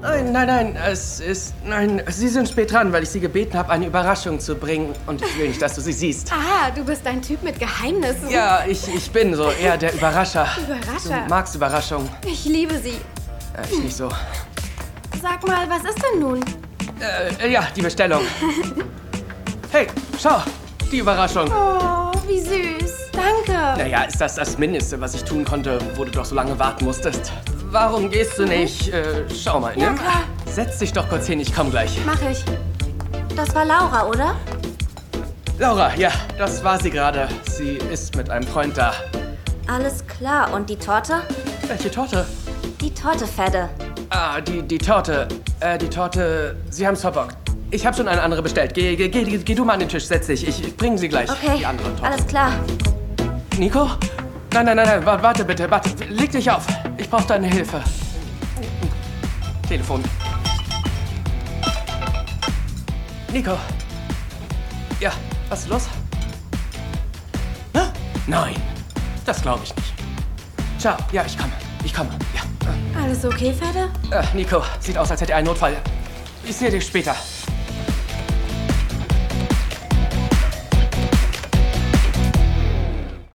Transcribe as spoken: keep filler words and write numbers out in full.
Nein, nein, nein, es ist... Nein, Sie sind spät dran, weil ich Sie gebeten habe, eine Überraschung zu bringen. Und ich will nicht, dass du sie siehst. Ah, du bist ein Typ mit Geheimnissen. Ja, ich, ich bin so eher der Überrascher. Überrascher? Du magst Überraschungen. Ich liebe sie. Äh, ich nicht so. Sag mal, was ist denn nun? Äh, ja, die Bestellung. Hey, schau, die Überraschung. Oh, wie süß. Danke. Naja, ist das das Mindeste, was ich tun konnte, wo du doch so lange warten musstest? Warum gehst du nicht? Äh, schau mal, Ja, ne? klar. Setz dich doch kurz hin, ich komm gleich. Mach ich. Das war Laura, oder? Laura, ja, das war sie gerade. Sie ist mit einem Freund da. Alles klar. Und die Torte? Welche Torte? Die Torte, Fedde. Ah, die, die Torte. Äh, die Torte. Sie haben's verbockt. Ich habe schon eine andere bestellt. Geh, geh, geh, geh du mal an den Tisch, setz dich. Ich bringe sie gleich. Okay, Die andere Torte. alles klar. Nico? Nein, nein, nein, nein, wa- warte bitte, warte. Leg dich auf. Ich brauche deine Hilfe. Telefon. Nico. Ja, was ist los? Hä? Nein, das glaube ich nicht. Ciao, ja, ich komme. Ich komme, ja. Alles okay, Fedde? Äh, Nico, sieht aus, als hätte er einen Notfall. Ich sehe dich später.